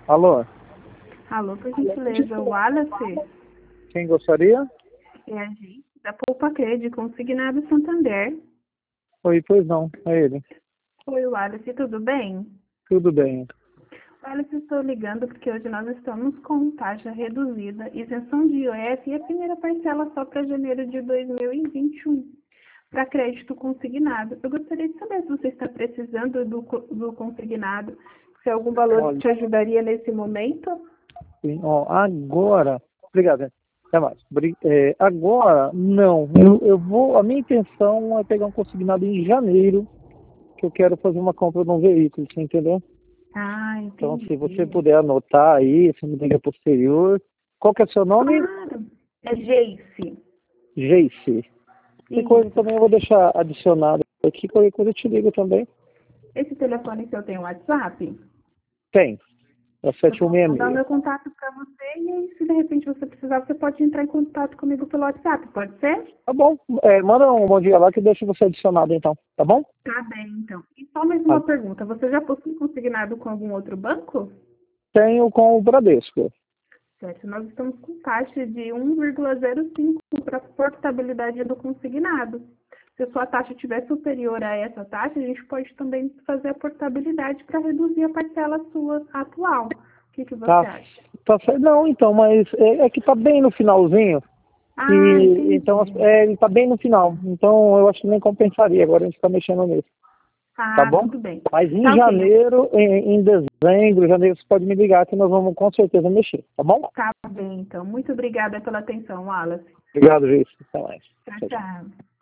Alô, Alô, por gentileza, o Wallace quem gostaria? é a gente da Poupa Crede, consignado Santander. Oi, pois não, é ele. Oi, Wallace, tudo bem? Tudo bem. Wallace, estou ligando porque hoje nós estamos com taxa reduzida, isenção de IOF e a primeira parcela só para janeiro de 2021, para crédito consignado. Eu gostaria de saber se você está precisando do consignado, se algum valor Olha, te ajudaria nesse momento. sim, ó, agora, obrigado, hein? Até mais. Agora, não, a minha intenção é pegar um consignado em janeiro, que eu quero fazer uma compra de um veículo, você entendeu? Ah, Então, se você entendi. puder anotar aí, se me liga posterior. Qual que é o seu nome? Claro, é Jace. Jace. Qualquer coisa Isso. também eu vou deixar adicionado aqui, qualquer coisa eu te ligo também. Esse telefone seu tem WhatsApp? Tem, é Eu posso mandar o 7166. meu contato para você e aí, se de repente você precisar, você pode entrar em contato comigo pelo WhatsApp, pode ser? Tá bom, manda um bom dia lá que eu deixo você adicionado então, tá bom? Tá bem, então. E só mais Tá. uma pergunta. Você já possui consignado com algum outro banco? Tenho com o Bradesco. Certo. Nós estamos com taxa de 1,05 para portabilidade do consignado. Se a sua taxa estiver superior a essa taxa, a gente pode também fazer a portabilidade para reduzir a parcela sua atual. O que você Tá, acha? tá certo. Não, então, mas é que tá bem no finalzinho. Ah, E então entendi. ele tá bem no final. Então eu acho que nem compensaria agora a gente tá mexendo nisso. Tá Ah, bom? tudo bem. Mas em Tá ok. janeiro, em dezembro, janeiro, você pode me ligar que nós vamos com certeza mexer, tá bom? Tá bem, então. Muito obrigada pela atenção, Wallace. Obrigado, Luiz. Até mais. Tchau, Tchau, tchau. tchau.